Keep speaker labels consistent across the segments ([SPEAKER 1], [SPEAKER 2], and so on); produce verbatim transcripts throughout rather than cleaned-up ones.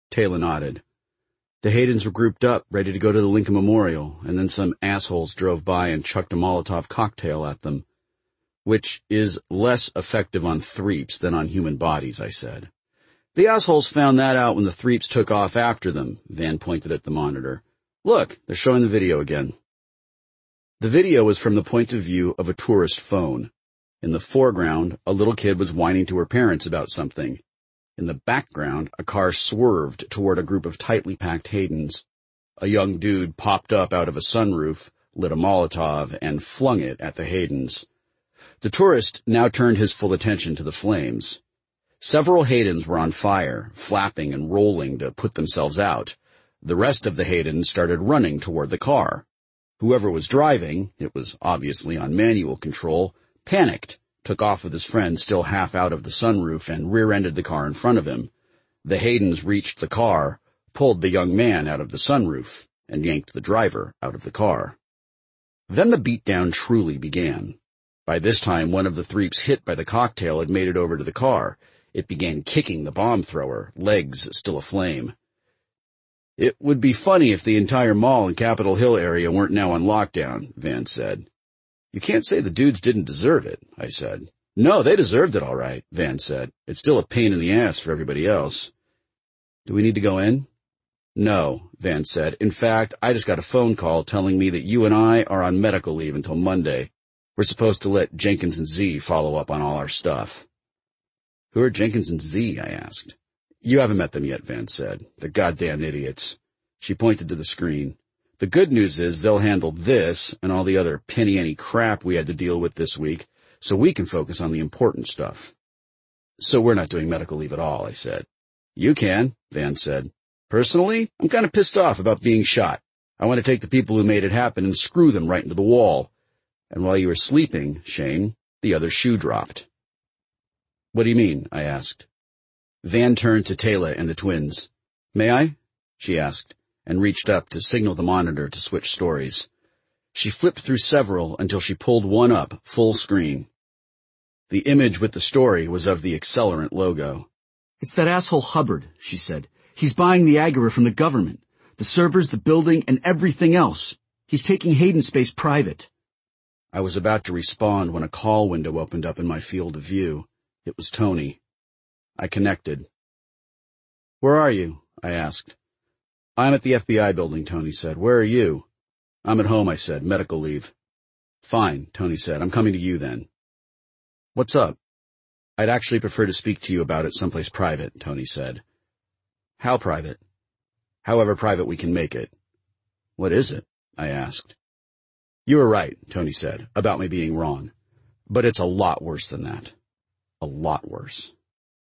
[SPEAKER 1] Taylor nodded. The Haydens were grouped up, ready to go to the Lincoln Memorial, and then some assholes drove by and chucked a Molotov cocktail at them. Which is less effective on threeps than on human bodies, I said. The assholes found that out when the threeps took off after them, Van pointed at the monitor. Look, they're showing the video again. The video was from the point of view of a tourist phone. In the foreground, a little kid was whining to her parents about something. In the background, a car swerved toward a group of tightly packed Haydens. A young dude popped up out of a sunroof, lit a Molotov, and flung it at the Haydens. The tourist now turned his full attention to the flames. Several Haydens were on fire, flapping and rolling to put themselves out. The rest of the Haydens started running toward the car. Whoever was driving, it was obviously on manual control, panicked, took off with his friend still half out of the sunroof, and rear-ended the car in front of him. The Haydens reached the car, pulled the young man out of the sunroof, and yanked the driver out of the car. Then the beatdown truly began. By this time, one of the threeps hit by the cocktail had made it over to the car. It began kicking the bomb thrower, legs still aflame. It would be funny if the entire mall and Capitol Hill area weren't now on lockdown, Van said. You can't say the dudes didn't deserve it, I said. No, they deserved it all right, Van said. It's still a pain in the ass for everybody else. Do we need to go in? No, Van said. In fact, I just got a phone call telling me that you and I are on medical leave until Monday. We're supposed to let Jenkins and Z follow up on all our stuff. Who are Jenkins and Z? I asked. You haven't met them yet, Van said. They're goddamn idiots. She pointed to the screen. The good news is they'll handle this and all the other penny-ante crap we had to deal with this week, so we can focus on the important stuff. So we're not doing medical leave at all, I said. You can, Van said. Personally, I'm kind of pissed off about being shot. I want to take the people who made it happen and screw them right into the wall. And while you were sleeping, Shane, the other shoe dropped. What do you mean? I asked. Van turned to Taylor and the twins. May I? She asked, and reached up to signal the monitor to switch stories. She flipped through several until she pulled one up, full screen. The image with the story was of the Accelerant logo. It's that asshole Hubbard, she said. He's buying the Agora from the government. The servers, the building, and everything else. He's taking Hayden Space private. I was about to respond when a call window opened up in my field of view. It was Tony. I connected. Where are you? I asked. I'm at the F B I building, Tony said. Where are you? I'm at home, I said. Medical leave. Fine, Tony said. I'm coming to you then. What's up? I'd actually prefer to speak to you about it someplace private, Tony said. How private? However private we can make it. What is it? I asked. You were right, Tony said, about me being wrong. But it's a lot worse than that. A lot worse.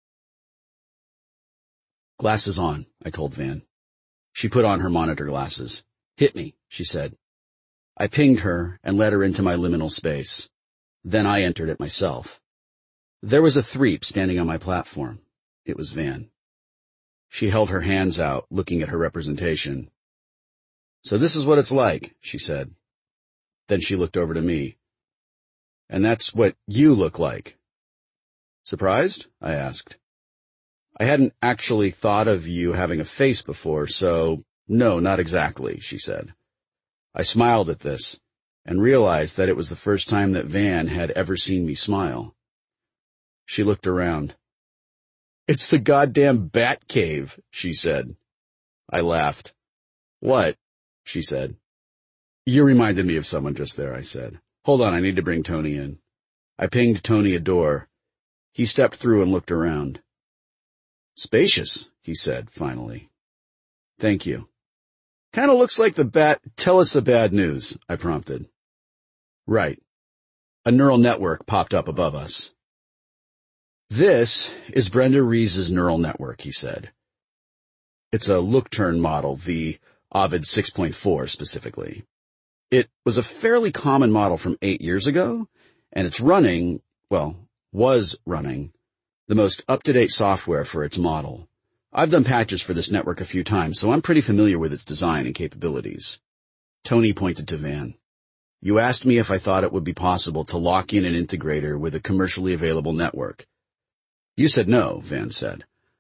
[SPEAKER 1] Glasses on, I told Van. She put on her monitor glasses. Hit me, she said. I pinged her and led her into my liminal space. Then I entered it myself. There was a threep standing on my platform. It was Van. She held her hands out, looking at her representation. So this is what it's like, she said. Then she looked over to me. And that's what you look like. Surprised? I asked. I hadn't actually thought of you having a face before, so no, not exactly, she said. I smiled at this and realized that it was the first time that Van had ever seen me smile. She looked around. It's the goddamn Bat Cave, she said. I laughed. What? She said. You reminded me of someone just there, I said. Hold on, I need to bring Tony in. I pinged Tony a door. He stepped through and looked around. Spacious, he said, finally. Thank you. Kinda looks like the bat. Tell us the bad news, I prompted. Right. A neural network popped up above us. This is Brenda Rees's neural network, he said. It's a look-turn model, the Ovid six point four specifically. It was a fairly common model from eight years ago, and it's running, well, was running, the most up-to-date software for its model. I've done patches for this network a few times, so I'm pretty familiar with its design and capabilities. Tony pointed to Van. You asked me if I thought it would be possible to lock in an integrator with a commercially available network. You said no, Van said.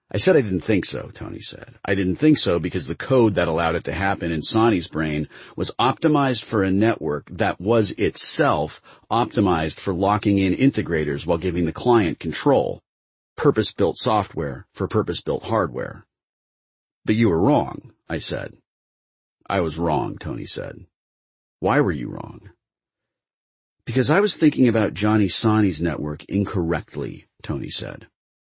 [SPEAKER 1] I said I didn't think so, Tony said. I didn't think so because the code that allowed it to happen in Sonny's brain was optimized for a network that was itself optimized for locking in integrators while giving the client control. Purpose-built software for purpose-built hardware. But you were wrong, I said. I was wrong, Tony said. Why were you wrong? Because I was thinking about Johnny Sonny's network incorrectly, Tony said.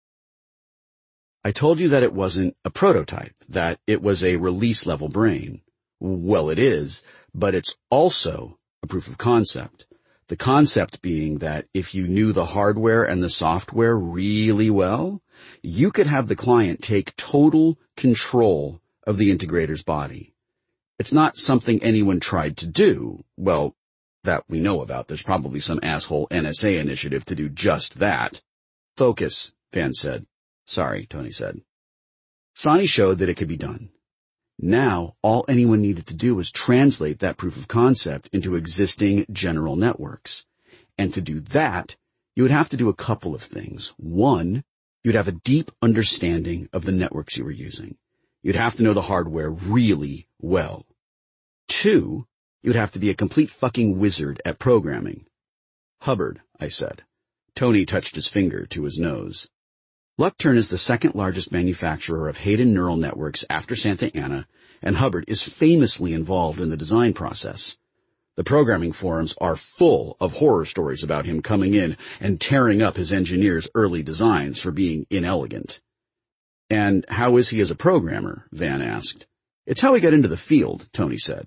[SPEAKER 1] I told you that it wasn't a prototype, that it was a release-level brain. Well, it is, but it's also a proof of concept. The concept being that if you knew the hardware and the software really well, you could have the client take total control of the integrator's body. It's not something anyone tried to do. Well, that we know about. There's probably some asshole N S A initiative to do just that. Focus, Van said. Sorry, Tony said. Sonny showed that it could be done. Now, all anyone needed to do was translate that proof of concept into existing general networks. And to do that, you would have to do a couple of things. One, you'd have a deep understanding of the networks you were using. You'd have to know the hardware really well. Two, you'd have to be a complete fucking wizard at programming. Hubbard, I said. Tony touched his finger to his nose. Luckturn is the second largest manufacturer of Hayden neural networks after Santa Ana, and Hubbard is famously involved in the design process. The programming forums are full of horror stories about him coming in and tearing up his engineers' early designs for being inelegant. And how is he as a programmer? Van asked. It's how he got into the field, Tony said.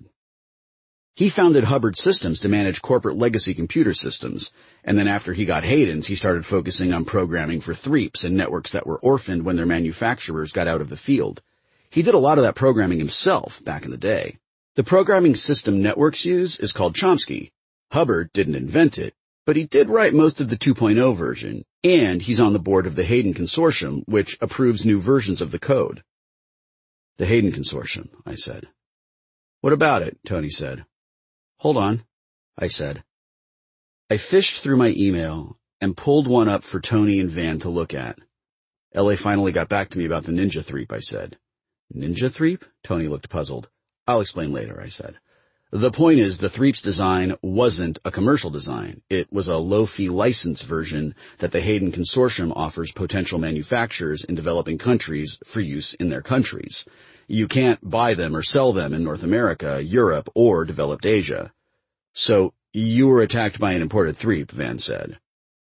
[SPEAKER 1] He founded Hubbard Systems to manage corporate legacy computer systems, and then after he got Hayden's, he started focusing on programming for threeps and networks that were orphaned when their manufacturers got out of the field. He did a lot of that programming himself back in the day. The programming system networks use is called Chomsky. Hubbard didn't invent it, but he did write most of the two point oh version, and he's on the board of the Hayden Consortium, which approves new versions of the code. The Hayden Consortium, I said. What about it? Tony said. Hold on, I said. I fished through my email and pulled one up for Tony and Van to look at. L A finally got back to me about the Ninja Threep, I said. Ninja Threep? Tony looked puzzled. I'll explain later, I said. The point is, the Threep's design wasn't a commercial design. It was a low-fee license version that the Hayden Consortium offers potential manufacturers in developing countries for use in their countries. You can't buy them or sell them in North America, Europe, or developed Asia. So, you were attacked by an imported Threep, Van said.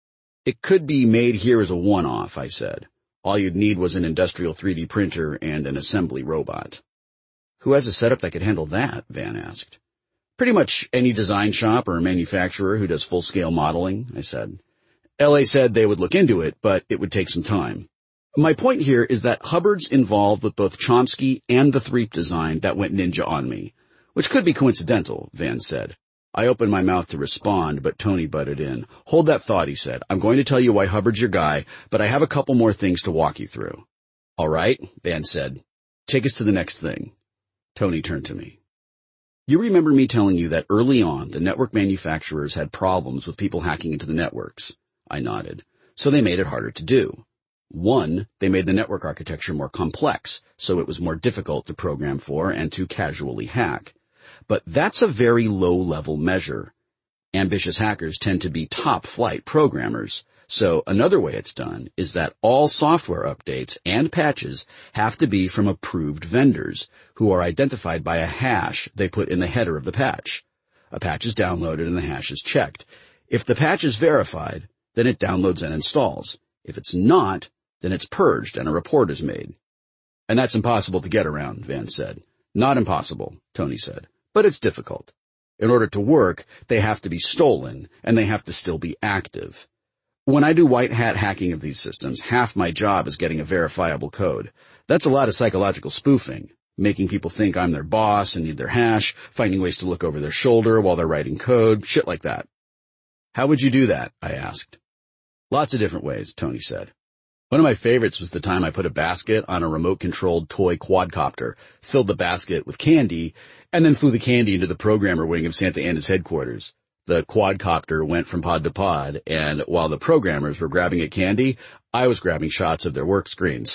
[SPEAKER 1] It could be made here as a one-off, I said. All you'd need was an industrial three D printer and an assembly robot. Who has a setup that could handle that? Van asked. Pretty much any design shop or manufacturer who does full-scale modeling, I said. L A said they would look into it, but it would take some time. My point here is that Hubbard's involved with both Chomsky and the Threep design that went ninja on me, which could be coincidental, Van said. I opened my mouth to respond, but Tony butted in. Hold that thought, he said. I'm going to tell you why Hubbard's your guy, but I have a couple more things to walk you through. All right, Van said. Take us to the next thing. Tony turned to me. You remember me telling you that early on, the network manufacturers had problems with people hacking into the networks? I nodded. So they made it harder to do. One, they made the network architecture more complex, so it was more difficult to program for and to casually hack. But that's a very low-level measure. Ambitious hackers tend to be top-flight programmers. So another way it's done is that all software updates and patches have to be from approved vendors who are identified by a hash they put in the header of the patch. A patch is downloaded and the hash is checked. If the patch is verified, then it downloads and installs. If it's not, then it's purged and a report is made. And that's impossible to get around, Van said. Not impossible, Tony said, but it's difficult. In order to work, they have to be stolen, and they have to still be active. When I do white hat hacking of these systems, half my job is getting a verifiable code. That's a lot of psychological spoofing, making people think I'm their boss and need their hash, finding ways to look over their shoulder while they're writing code, shit like that. How would you do that? I asked. Lots of different ways, Tony said. One of my favorites was the time I put a basket on a remote-controlled toy quadcopter, filled the basket with candy, and then flew the candy into the programmer wing of Santa Ana's headquarters. The quadcopter went from pod to pod, and while the programmers were grabbing at candy, I was grabbing shots of their work screens.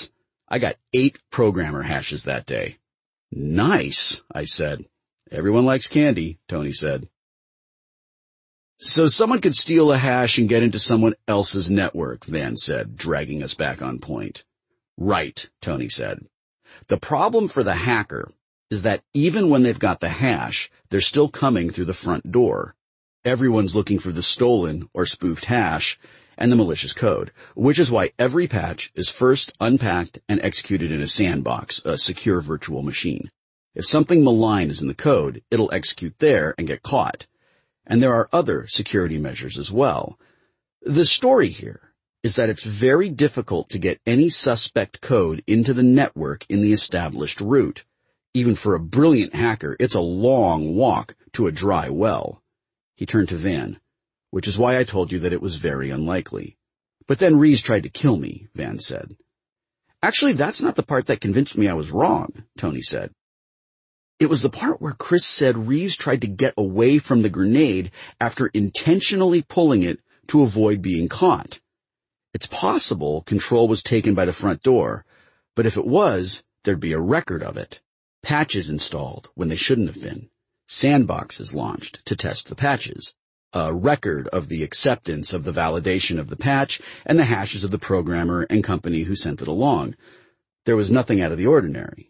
[SPEAKER 1] I got eight programmer hashes that day. Nice, I said. Everyone likes candy, Tony said. So someone could steal a hash and get into someone else's network, Van said, dragging us back on point. Right, Tony said. The problem for the hacker is that even when they've got the hash, they're still coming through the front door. Everyone's looking for the stolen or spoofed hash and the malicious code, which is why every patch is first unpacked and executed in a sandbox, a secure virtual machine. If something malign is in the code, it'll execute there and get caught. And there are other security measures as well. The story here is that it's very difficult to get any suspect code into the network in the established route. Even for a brilliant hacker, it's a long walk to a dry well. He turned to Van, which is why I told you that it was very unlikely. But then Rees tried to kill me, Van said. Actually, that's not the part that convinced me I was wrong, Tony said. It was the part where Chris said Rees tried to get away from the grenade after intentionally pulling it to avoid being caught. It's possible control was taken by the front door, but if it was, there'd be a record of it. Patches installed when they shouldn't have been. Sandboxes launched to test the patches. A record of the acceptance of the validation of the patch and the hashes of the programmer and company who sent it along. There was nothing out of the ordinary.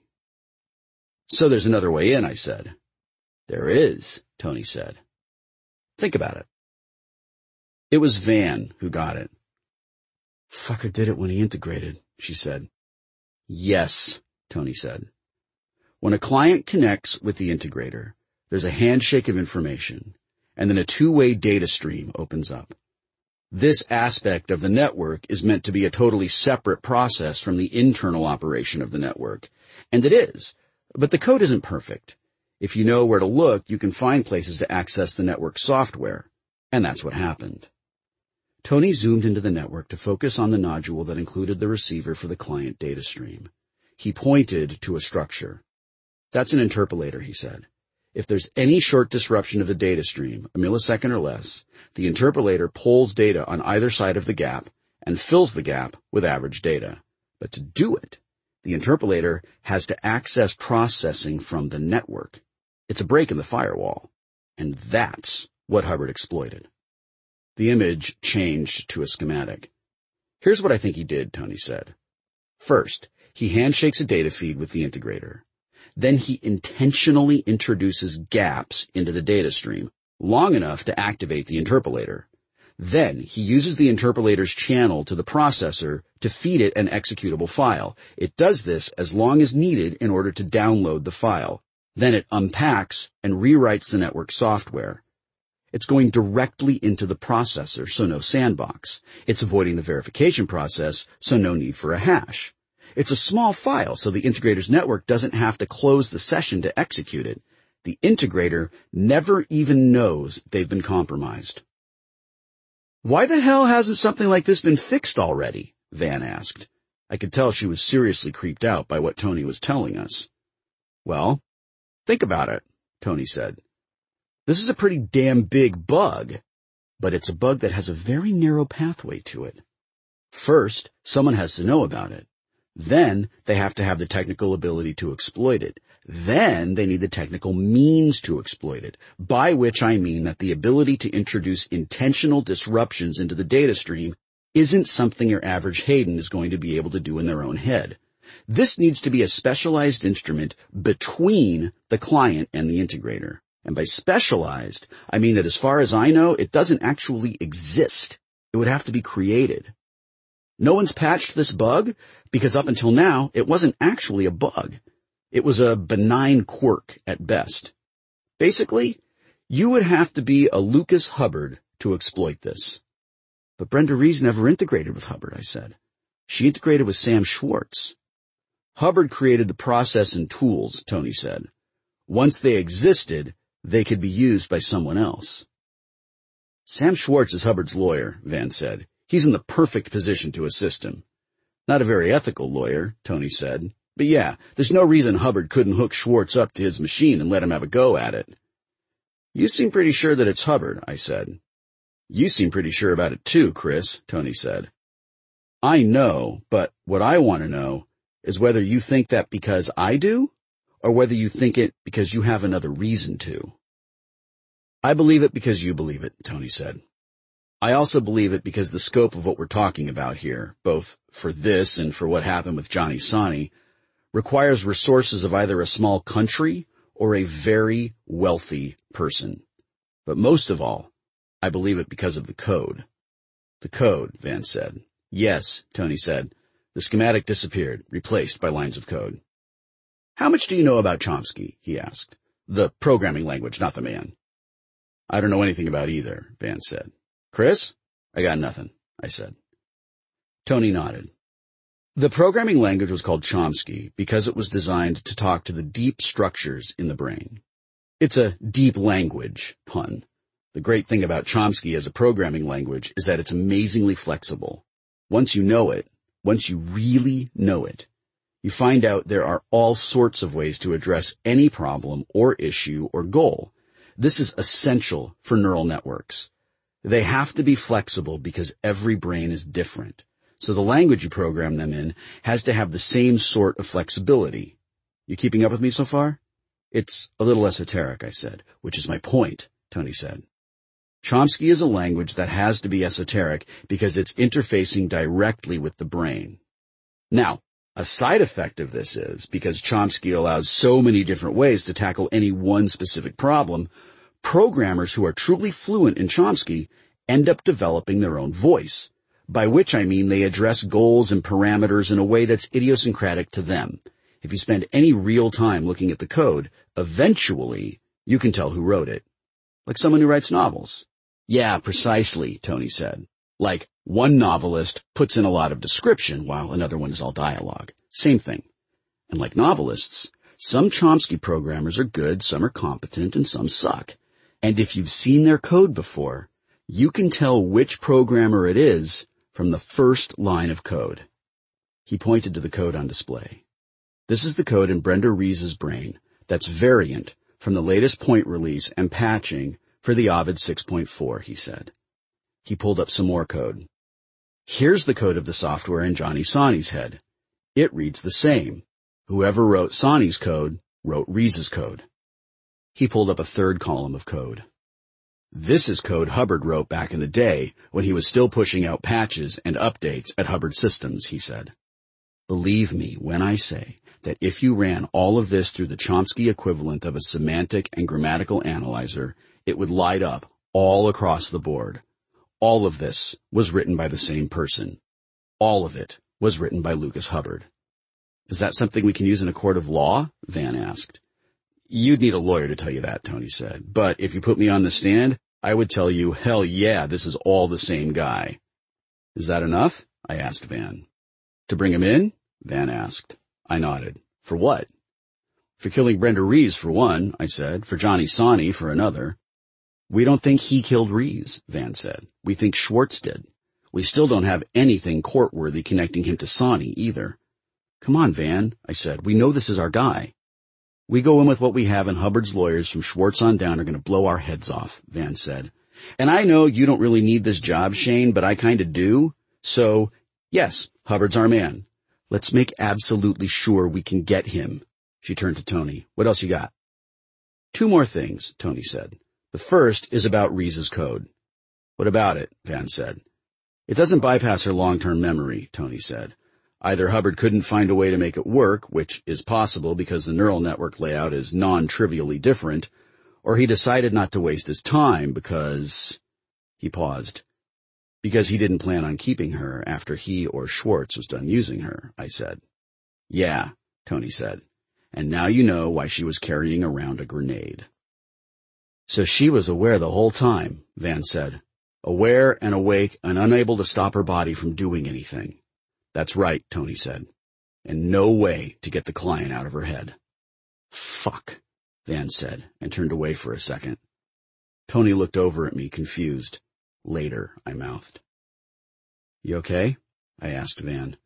[SPEAKER 1] So there's another way in, I said. There is, Tony said. Think about it. It was Van who got it. Fucker did it when he integrated, she said. Yes, Tony said. When a client connects with the integrator, there's a handshake of information, and then a two-way data stream opens up. This aspect of the network is meant to be a totally separate process from the internal operation of the network, and it is, but the code isn't perfect. If you know where to look, you can find places to access the network software, and that's what happened. Tony zoomed into the network to focus on the nodule that included the receiver for the client data stream. He pointed to a structure. That's an interpolator, he said. If there's any short disruption of the data stream, a millisecond or less, the interpolator pulls data on either side of the gap and fills the gap with average data. But to do it, the interpolator has to access processing from the network. It's a break in the firewall. And that's what Hubbard exploited. The image changed to a schematic. Here's what I think he did, Tony said. First, he handshakes a data feed with the integrator. Then he intentionally introduces gaps into the data stream, long enough to activate the interpolator. Then he uses the interpolator's channel to the processor to feed it an executable file. It does this as long as needed in order to download the file. Then it unpacks and rewrites the network software. It's going directly into the processor, so no sandbox. It's avoiding the verification process, so no need for a hash. It's a small file, so the integrator's network doesn't have to close the session to execute it. The integrator never even knows they've been compromised. Why the hell hasn't something like this been fixed already? Van asked. I could tell she was seriously creeped out by what Tony was telling us. Well, think about it, Tony said. This is a pretty damn big bug, but it's a bug that has a very narrow pathway to it. First, someone has to know about it. Then they have to have the technical ability to exploit it. Then they need the technical means to exploit it, by which I mean that the ability to introduce intentional disruptions into the data stream isn't something your average Hayden is going to be able to do in their own head. This needs to be a specialized instrument between the client and the integrator. And by specialized, I mean that as far as I know, it doesn't actually exist. It would have to be created. No one's patched this bug because up until now, it wasn't actually a bug. It was a benign quirk at best. Basically, you would have to be a Lucas Hubbard to exploit this. But Brenda Rees never integrated with Hubbard, I said. She integrated with Sam Schwartz. Hubbard created the process and tools, Tony said. Once they existed, they could be used by someone else. Sam Schwartz is Hubbard's lawyer, Van said. He's in the perfect position to assist him. Not a very ethical lawyer, Tony said. But yeah, there's no reason Hubbard couldn't hook Schwartz up to his machine and let him have a go at it. You seem pretty sure that it's Hubbard, I said. You seem pretty sure about it too, Chris, Tony said. I know, but what I want to know is whether you think that because I do, or whether you think it because you have another reason to. I believe it because you believe it, Tony said. I also believe it because the scope of what we're talking about here, both for this and for what happened with Johnny Sawney, requires resources of either a small country or a very wealthy person. But most of all, I believe it because of the code. The code, Van said. Yes, Tony said. The schematic disappeared, replaced by lines of code. How much do you know about Chomsky? He asked. The programming language, not the man. I don't know anything about either, Van said. Chris? I got nothing, I said. Tony nodded. The programming language was called Chomsky because it was designed to talk to the deep structures in the brain. It's a deep language pun. The great thing about Chomsky as a programming language is that it's amazingly flexible. Once you know it, once you really know it, you find out there are all sorts of ways to address any problem or issue or goal. This is essential for neural networks. They have to be flexible because every brain is different. So the language you program them in has to have the same sort of flexibility. You keeping up with me so far? It's a little esoteric, I said, which is my point, Tony said. Chomsky is a language that has to be esoteric because it's interfacing directly with the brain. Now, a side effect of this is, because Chomsky allows so many different ways to tackle any one specific problem, programmers who are truly fluent in Chomsky end up developing their own voice, by which I mean they address goals and parameters in a way that's idiosyncratic to them. If you spend any real time looking at the code, eventually you can tell who wrote it. Like someone who writes novels. Yeah, precisely, Tony said. Like, one novelist puts in a lot of description while another one is all dialogue. Same thing. And like novelists, some Chomsky programmers are good, some are competent, and some suck. And if you've seen their code before, you can tell which programmer it is from the first line of code. He pointed to the code on display. This is the code in Brenda Rees's brain that's variant from the latest point release and patching for the Ovid six point four, he said. He pulled up some more code. Here's the code of the software in Johnny Sawney's head. It reads the same. Whoever wrote Sawney's code wrote Rees's code. He pulled up a third column of code. This is code Hubbard wrote back in the day when he was still pushing out patches and updates at Hubbard Systems, he said. Believe me when I say that if you ran all of this through the Chomsky equivalent of a semantic and grammatical analyzer, it would light up all across the board. All of this was written by the same person. All of it was written by Lucas Hubbard. Is that something we can use in a court of law? Van asked. You'd need a lawyer to tell you that, Tony said. But if you put me on the stand, I would tell you, hell yeah, this is all the same guy. Is that enough? I asked Van. To bring him in? Van asked. I nodded. For what? For killing Brenda Rees, for one, I said. For Johnny Sawney, for another. We don't think he killed Rees, Van said. We think Schwartz did. We still don't have anything court-worthy connecting him to Sawney either. Come on, Van, I said. We know this is our guy. We go in with what we have, and Hubbard's lawyers from Schwartz on down are going to blow our heads off, Van said. And I know you don't really need this job, Shane, but I kind of do. So, yes, Hubbard's our man. Let's make absolutely sure we can get him. She turned to Tony. What else you got? Two more things, Tony said. The first is about Rees's code. What about it? Van said. It doesn't bypass her long-term memory, Tony said. Either Hubbard couldn't find a way to make it work, which is possible because the neural network layout is non-trivially different, or he decided not to waste his time because... He paused. Because he didn't plan on keeping her after he or Schwartz was done using her, I said. Yeah, Tony said. And now you know why she was carrying around a grenade. So she was aware the whole time, Van said. Aware and awake and unable to stop her body from doing anything. That's right, Tony said. And no way to get the client out of her head. Fuck, Van said, and turned away for a second. Tony looked over at me, confused. Later, I mouthed. You okay? I asked Van.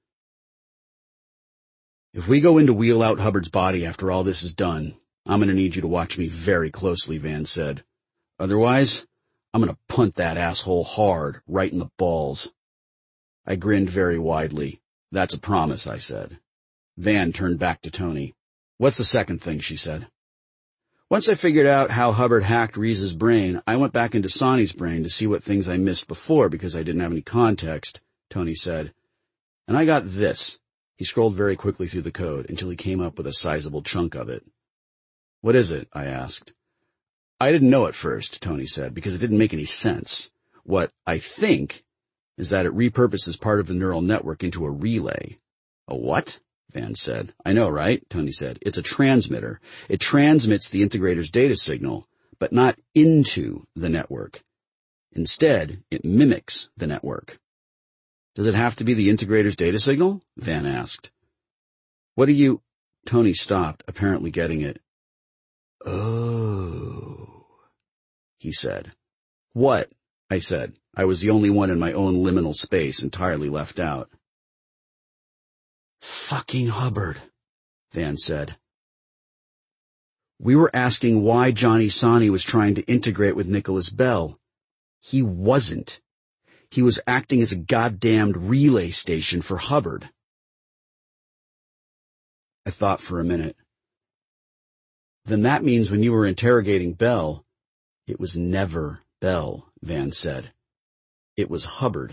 [SPEAKER 1] If we go in to wheel out Hubbard's body after all this is done, I'm going to need you to watch me very closely, Van said. Otherwise, I'm going to punt that asshole hard, right in the balls. I grinned very widely. That's a promise, I said. Van turned back to Tony. What's the second thing, she said. Once I figured out how Hubbard hacked Reese's brain, I went back into Sonny's brain to see what things I missed before because I didn't have any context, Tony said. And I got this. He scrolled very quickly through the code until he came up with a sizable chunk of it. What is it? I asked. I didn't know at first, Tony said, because it didn't make any sense. What I think is that it repurposes part of the neural network into a relay. A what? Van said. I know, right? Tony said. It's a transmitter. It transmits the integrator's data signal, but not into the network. Instead, it mimics the network. Does it have to be the integrator's data signal? Van asked. What do you... Tony stopped, apparently getting it. Oh, he said. What? I said. I was the only one in my own liminal space, entirely left out. Fucking Hubbard, Van said. We were asking why Johnny Sonny was trying to integrate with Nicholas Bell. He wasn't. He was acting as a goddamned relay station for Hubbard. I thought for a minute. Then that means when you were interrogating Bell, it was never Bell, Van said. It was Hubbard.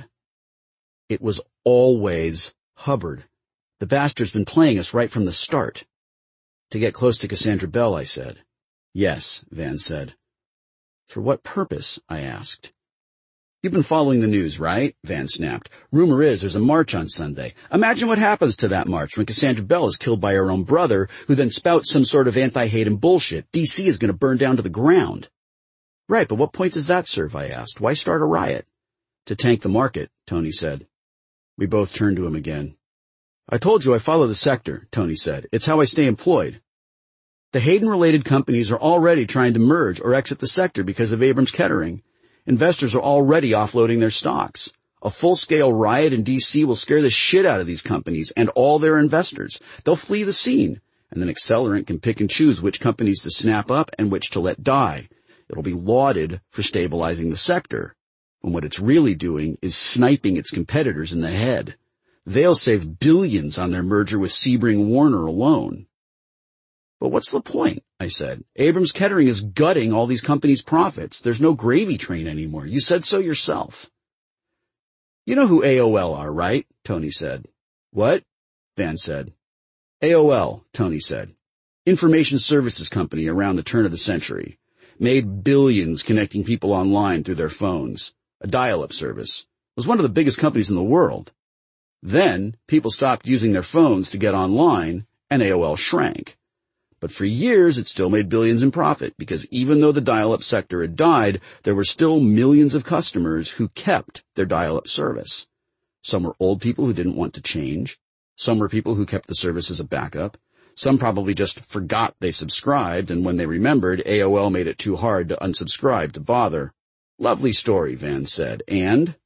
[SPEAKER 1] It was always Hubbard. The bastard's been playing us right from the start. To get close to Cassandra Bell, I said. Yes, Van said. For what purpose? I asked. You've been following the news, right? Van snapped. Rumor is there's a march on Sunday. Imagine what happens to that march when Cassandra Bell is killed by her own brother, who then spouts some sort of anti-Hayden bullshit. D C is going to burn down to the ground. Right, but what point does that serve? I asked. Why start a riot? To tank the market, Tony said. We both turned to him again. I told you I follow the sector, Tony said. It's how I stay employed. The Hayden-related companies are already trying to merge or exit the sector because of Abrams Kettering. Investors are already offloading their stocks. A full-scale riot in D C will scare the shit out of these companies and all their investors. They'll flee the scene, and then Accelerant can pick and choose which companies to snap up and which to let die. It'll be lauded for stabilizing the sector, when what it's really doing is sniping its competitors in the head. They'll save billions on their merger with Sebring Warner alone. But what's the point? I said. Abrams Kettering is gutting all these companies' profits. There's no gravy train anymore. You said so yourself. You know who A O L are, right? Tony said. What? Van said. A O L, Tony said. Information services company around the turn of the century. Made billions connecting people online through their phones. A dial-up service. It was one of the biggest companies in the world. Then, people stopped using their phones to get online, and A O L shrank. But for years, it still made billions in profit, because even though the dial-up sector had died, there were still millions of customers who kept their dial-up service. Some were old people who didn't want to change. Some were people who kept the service as a backup. Some probably just forgot they subscribed, and when they remembered, A O L made it too hard to unsubscribe to bother. Lovely story, Van said. And?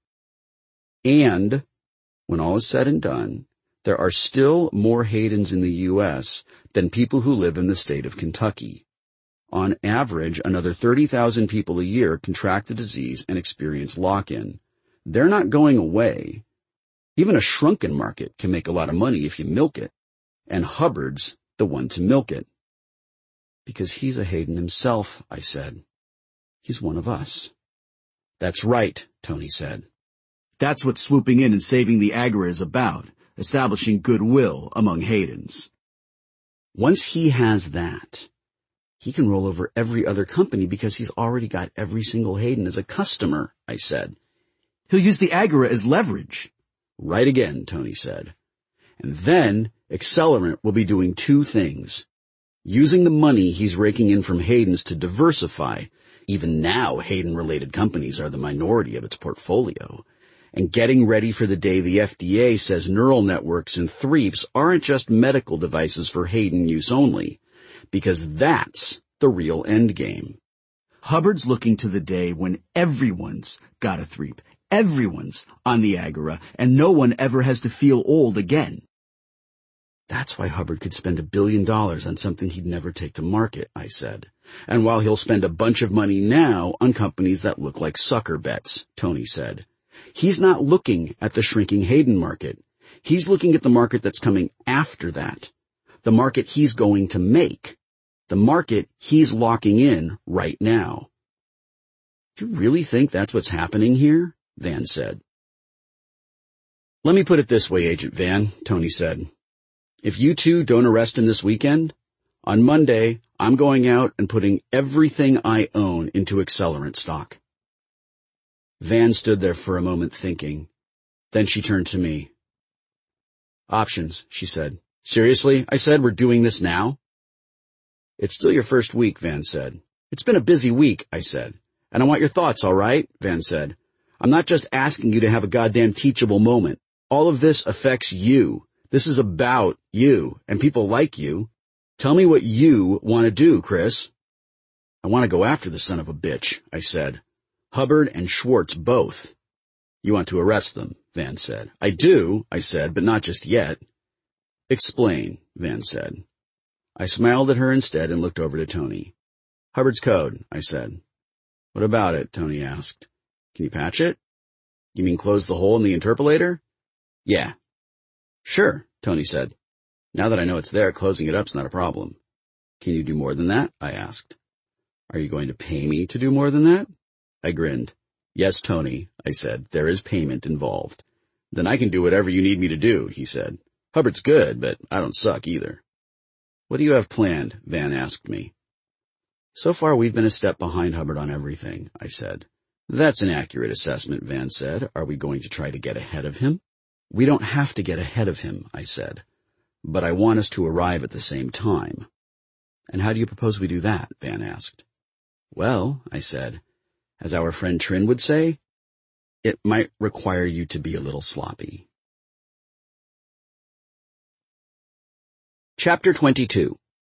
[SPEAKER 1] And, when all is said and done, there are still more Haydens in the U S than people who live in the state of Kentucky. On average, another thirty thousand people a year contract the disease and experience lock-in. They're not going away. Even a shrunken market can make a lot of money if you milk it. And Hubbard's the one to milk it. Because he's a Hayden himself, I said. He's one of us. That's right, Tony said. That's what swooping in and saving the Agora is about, establishing goodwill among Haydens. Once he has that, he can roll over every other company because he's already got every single Hayden as a customer, I said. He'll use the Agora as leverage. Right again, Tony said. And then Accelerant will be doing two things. Using the money he's raking in from Haydens to diversify. Even now, Hayden-related companies are the minority of its portfolio. And getting ready for the day the F D A says neural networks and threeps aren't just medical devices for Hayden use only, because that's the real endgame. Hubbard's looking to the day when everyone's got a threep, everyone's on the Agora, and no one ever has to feel old again. That's why Hubbard could spend a billion dollars on something he'd never take to market, I said. And while he'll spend a bunch of money now on companies that look like sucker bets, Tony said. He's not looking at the shrinking Hayden market. He's looking at the market that's coming after that, the market he's going to make, the market he's locking in right now. "You really think that's what's happening here?" Van said. "Let me put it this way, Agent Van," Tony said. "If you two don't arrest him this weekend, on Monday I'm going out and putting everything I own into Accelerant stock." Van stood there for a moment thinking. Then she turned to me. "Options," she said. "Seriously?" I said. "We're doing this now?" "It's still your first week," Van said. "It's been a busy week," I said. "And I want your thoughts, all right?" Van said. "I'm not just asking you to have a goddamn teachable moment. All of this affects you. This is about you and people like you. Tell me what you want to do, Chris." "I want to go after the son of a bitch," I said. "Hubbard and Schwartz both." "You want to arrest them," Van said. "I do," I said, "but not just yet." "Explain," Van said. I smiled at her instead and looked over to Tony. "Hubbard's code," I said. "What about it?" Tony asked. "Can you patch it?" "You mean close the hole in the interpolator?" "Yeah." "Sure," Tony said. "Now that I know it's there, closing it up's not a problem." "Can you do more than that?" I asked. "Are you going to pay me to do more than that?" I grinned. "Yes, Tony," I said, "there is payment involved." "Then I can do whatever you need me to do," he said. "Hubbard's good, but I don't suck either." "What do you have planned?" Van asked me. "So far we've been a step behind Hubbard on everything," I said. "That's an accurate assessment," Van said. "Are we going to try to get ahead of him?" "We don't have to get ahead of him," I said. "But I want us to arrive at the same time." "And how do you propose we do that?" Van asked. "Well," I said, as our friend Trin would say, "it might require you to be a little sloppy." Chapter twenty-two.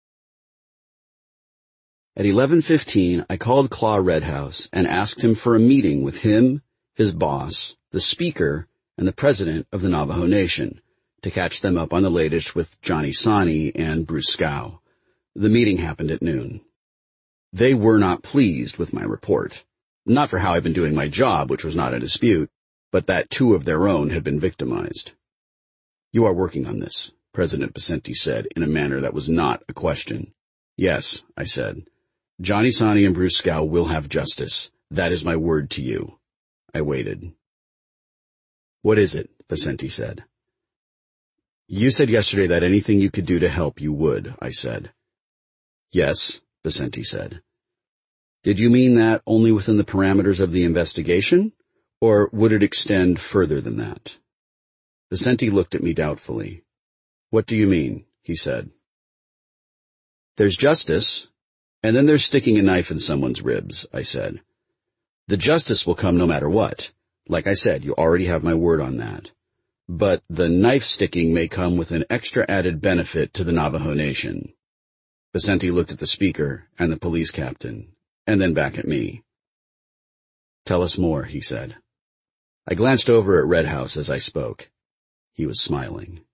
[SPEAKER 1] At eleven fifteen, I called Claw Redhouse and asked him for a meeting with him, his boss, the speaker, and the president of the Navajo Nation, to catch them up on the latest with Johnny Sani and Bruce Scow. The meeting happened at noon. They were not pleased with my report. Not for how I'd been doing my job, which was not a dispute, but that two of their own had been victimized. "You are working on this," President Pacenti said in a manner that was not a question. "Yes," I said. "Johnny Sani and Bruce Scow will have justice. That is my word to you." I waited. "What is it?" Pacenti said. "You said yesterday that anything you could do to help, you would," I said. "Yes," Pacenti said. "Did you mean that only within the parameters of the investigation, or would it extend further than that?" Pacenti looked at me doubtfully. "What do you mean?" he said. "There's justice, and then there's sticking a knife in someone's ribs," I said. "The justice will come no matter what. Like I said, you already have my word on that. But the knife sticking may come with an extra added benefit to the Navajo Nation." Pacenti looked at the speaker and the police captain, and then back at me. "Tell us more," he said. I glanced over at Redhouse as I spoke. He was smiling.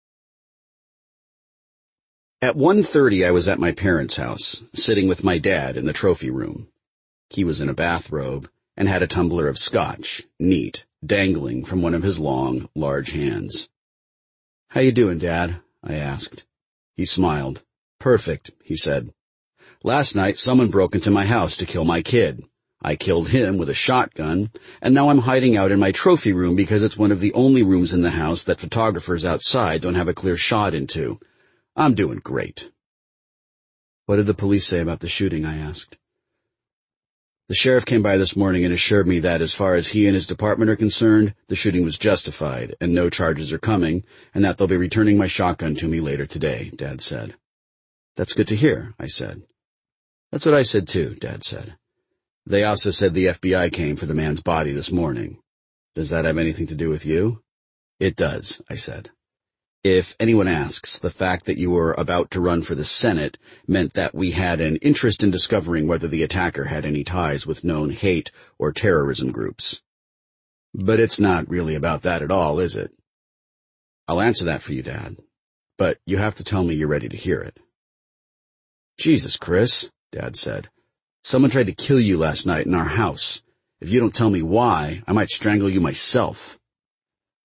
[SPEAKER 1] At one thirty I was at my parents' house, sitting with my dad in the trophy room. He was in a bathrobe and had a tumbler of scotch, neat, dangling from one of his long, large hands. "How you doing, Dad?" I asked. He smiled. "Perfect," he said. "Last night someone broke into my house to kill my kid. I killed him with a shotgun, and now I'm hiding out in my trophy room because it's one of the only rooms in the house that photographers outside don't have a clear shot into. I'm doing great." "What did the police say about the shooting?" I asked. "The sheriff came by this morning and assured me that as far as he and his department are concerned, the shooting was justified and no charges are coming, and that they'll be returning my shotgun to me later today," Dad said. "That's good to hear," I said. "That's what I said too," Dad said. "They also said the F B I came for the man's body this morning. Does that have anything to do with you?" "It does," I said. "If anyone asks, the fact that you were about to run for the Senate meant that we had an interest in discovering whether the attacker had any ties with known hate or terrorism groups. But it's not really about that at all, is it?" "I'll answer that for you, Dad. But you have to tell me you're ready to hear it." "Jesus, Chris," Dad said. "Someone tried to kill you last night in our house. If you don't tell me why, I might strangle you myself."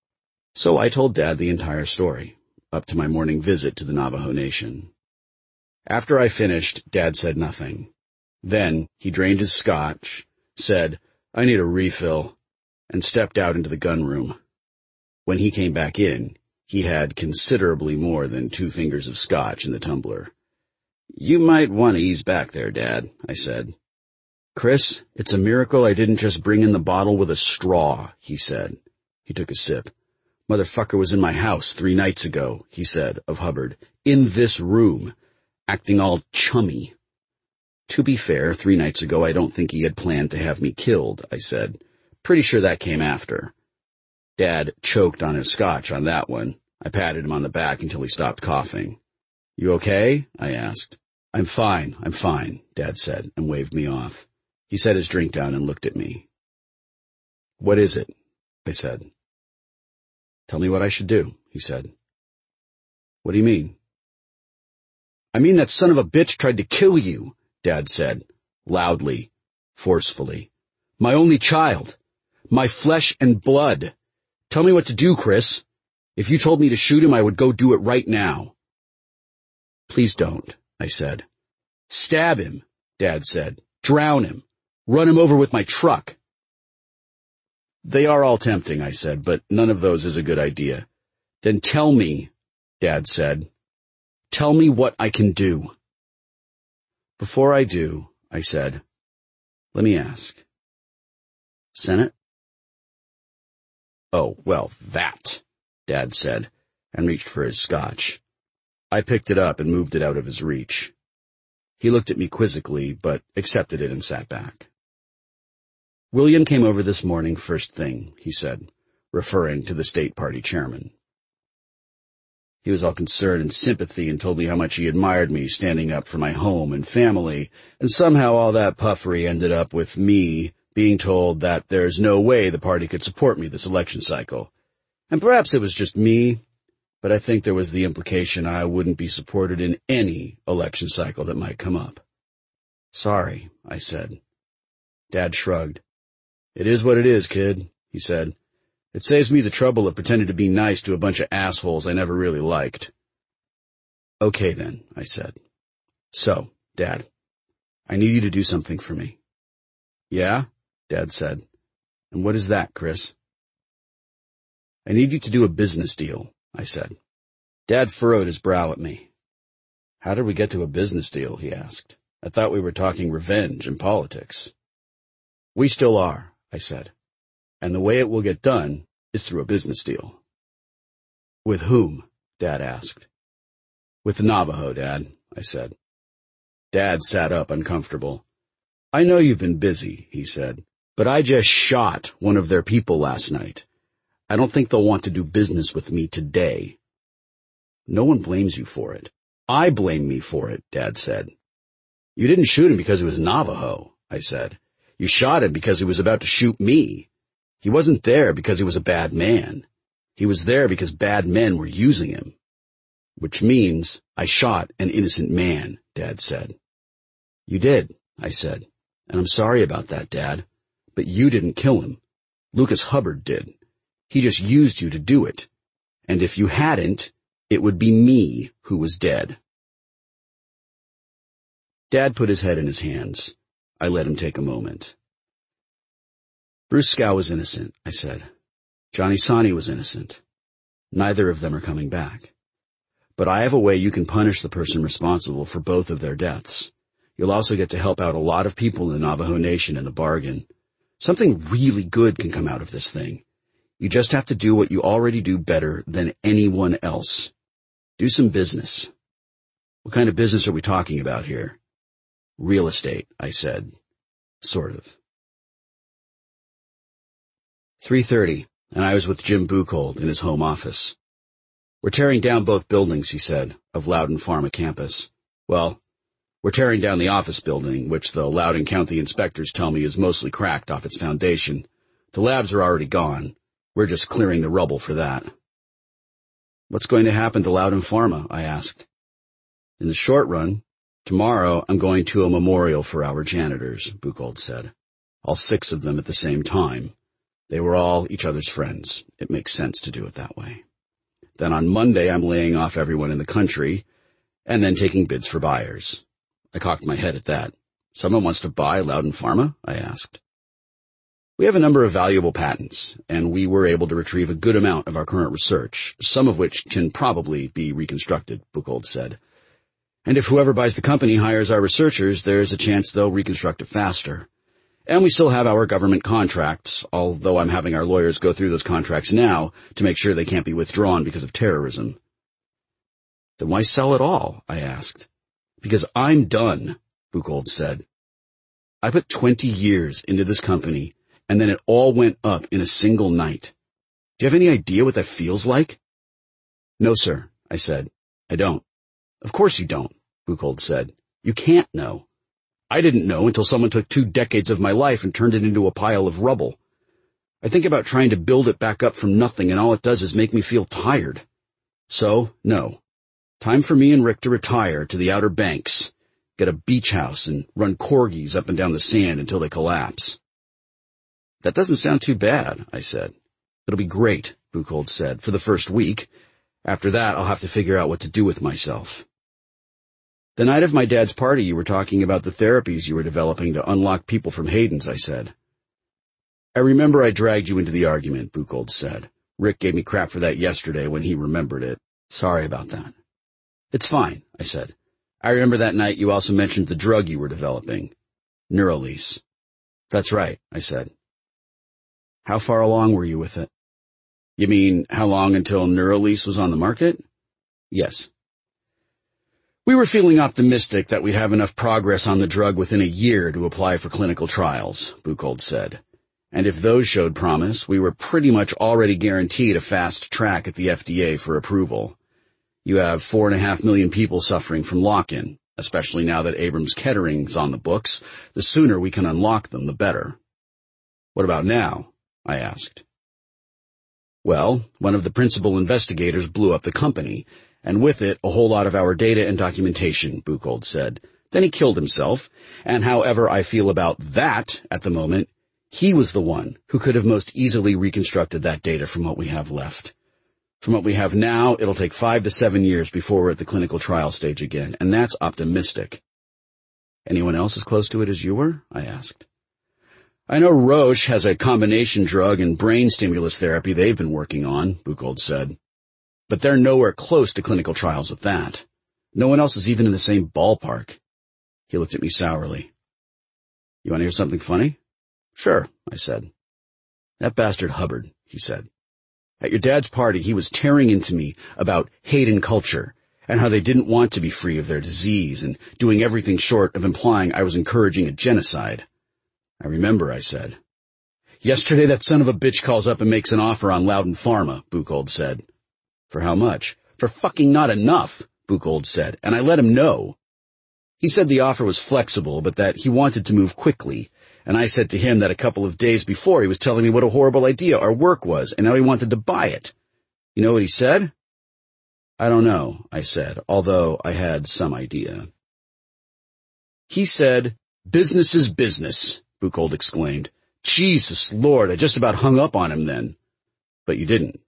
[SPEAKER 1] So I told Dad the entire story, up to my morning visit to the Navajo Nation. After I finished, Dad said nothing. Then he drained his scotch, said, "I need a refill," and stepped out into the gun room. When he came back in, he had considerably more than two fingers of scotch in the tumbler. "You might want to ease back there, Dad," I said. "Chris, it's a miracle I didn't just bring in the bottle with a straw," he said. He took a sip. "Motherfucker was in my house three nights ago," he said of Hubbard, "in this room, acting all chummy." "To be fair, three nights ago I don't think he had planned to have me killed," I said. "Pretty sure that came after." Dad choked on his scotch on that one. I patted him on the back until he stopped coughing. "You okay?" I asked. "I'm fine, I'm fine," Dad said, and waved me off. He set his drink down and looked at me. "What is it?" I said. "Tell me what I should do," he said. "What do you mean?" "I mean that son of a bitch tried to kill you," Dad said, loudly, forcefully. "My only child. My flesh and blood. Tell me what to do, Chris. If you told me to shoot him, I would go do it right now." "Please don't," I said. "Stab him," Dad said. "Drown him. Run him over with my truck." "They are all tempting," I said, "but none of those is a good idea." "Then tell me," Dad said. "Tell me what I can do." "Before I do," I said, "let me ask. Senate?" "Oh, well, that," Dad said, and reached for his scotch. I picked it up and moved it out of his reach. He looked at me quizzically, but accepted it and sat back. "William came over this morning first thing," he said, referring to the state party chairman. He was all concern and sympathy and told me how much he admired me standing up for my home and family, and somehow all that puffery ended up with me being told that there's no way the party could support me this election cycle. And perhaps it was just me, but I think there was the implication I wouldn't be supported in any election cycle that might come up. "Sorry," I said. Dad shrugged. "It is what it is, kid," he said. "It saves me the trouble of pretending to be nice to a bunch of assholes I never really liked." "Okay then," I said. "So, Dad, I need you to do something for me." "Yeah?" Dad said. "And what is that, Chris?" "I need you to do a business deal," I said. Dad furrowed his brow at me. "How did we get to a business deal?" he asked. "I thought we were talking revenge and politics." "We still are," I said. "And the way it will get done is through a business deal." "With whom?" Dad asked. "With the Navajo, Dad," I said. Dad sat up uncomfortable. "I know you've been busy," he said, "but I just shot one of their people last night. I don't think they'll want to do business with me today." "No one blames you for it." "I blame me for it," Dad said. "You didn't shoot him because he was Navajo," I said. "You shot him because he was about to shoot me. He wasn't there because he was a bad man. He was there because bad men were using him." "Which means I shot an innocent man," Dad said. "You did," I said, "and I'm sorry about that, Dad. But you didn't kill him. Lucas Hubbard did. He just used you to do it. And if you hadn't, it would be me who was dead." Dad put his head in his hands. I let him take a moment. "Bruce Scow was innocent," I said. "Johnny Sani was innocent. Neither of them are coming back. But I have a way you can punish the person responsible for both of their deaths. You'll also get to help out a lot of people in the Navajo Nation in the bargain. Something really good can come out of this thing. You just have to do what you already do better than anyone else. Do some business." "What kind of business are we talking about here?" "Real estate," I said. Sort of. three thirty, and I was with Jim Buchhold in his home office. "We're tearing down both buildings," he said, of Loudoun Pharma campus. "Well, we're tearing down the office building, which the Loudoun County inspectors tell me is mostly cracked off its foundation. The labs are already gone. We're just clearing the rubble for that." "What's going to happen to Loudoun Pharma?" I asked. "In the short run, tomorrow I'm going to a memorial for our janitors," Buchhold said. "All six of them at the same time. They were all each other's friends. It makes sense to do it that way. Then on Monday, I'm laying off everyone in the country and then taking bids for buyers. I cocked my head at that. Someone wants to buy Loudon Pharma? I asked. We have a number of valuable patents, and we were able to retrieve a good amount of our current research, some of which can probably be reconstructed, Buchholz said. And if whoever buys the company hires our researchers, there's a chance they'll reconstruct it faster. And we still have our government contracts, although I'm having our lawyers go through those contracts now to make sure they can't be withdrawn because of terrorism. Then why sell it all? I asked. Because I'm done, Buchholz said. I put twenty years into this company, and then it all went up in a single night. Do you have any idea what that feels like? No, sir, I said. I don't. Of course you don't, Buchholz said. You can't know. I didn't know until someone took two decades of my life and turned it into a pile of rubble. I think about trying to build it back up from nothing, and all it does is make me feel tired. So, no. Time for me and Rick to retire to the Outer Banks, get a beach house, and run corgis up and down the sand until they collapse. That doesn't sound too bad, I said. It'll be great, Buchholz said, for the first week. After that, I'll have to figure out what to do with myself. The night of my dad's party, you were talking about the therapies you were developing to unlock people from Hayden's, I said. I remember I dragged you into the argument, Buchholz said. Rick gave me crap for that yesterday when he remembered it. Sorry about that. It's fine, I said. I remember that night you also mentioned the drug you were developing. Neuralise. That's right, I said. How far along were you with it? You mean how long until Neuralise was on the market? Yes. We were feeling optimistic that we'd have enough progress on the drug within a year to apply for clinical trials, Buchholz said. And if those showed promise, we were pretty much already guaranteed a fast track at the F D A for approval. You have four and a half million people suffering from lock-in, especially now that Abrams-Kettering's on the books. The sooner we can unlock them, the better. What about now? I asked. Well, one of the principal investigators blew up the company, and with it a whole lot of our data and documentation, Buchholz said. Then he killed himself, and however I feel about that at the moment, he was the one who could have most easily reconstructed that data from what we have left. From what we have now, it'll take five to seven years before we're at the clinical trial stage again, and that's optimistic. Anyone else as close to it as you were? I asked. I know Roche has a combination drug and brain stimulus therapy they've been working on, Buchholz said. But they're nowhere close to clinical trials with that. No one else is even in the same ballpark. He looked at me sourly. You want to hear something funny? Sure, I said. That bastard Hubbard, he said. At your dad's party, he was tearing into me about Hayden culture and how they didn't want to be free of their disease and doing everything short of implying I was encouraging a genocide. I remember, I said. Yesterday that son of a bitch calls up and makes an offer on Loudon Pharma, Buchholz said. For how much? For fucking not enough, Buchholz said, and I let him know. He said the offer was flexible, but that he wanted to move quickly, and I said to him that a couple of days before he was telling me what a horrible idea our work was, and how he wanted to buy it. You know what he said? I don't know, I said, although I had some idea. He said, business is business, Buchholz exclaimed. Jesus Lord, I just about hung up on him then. But you didn't.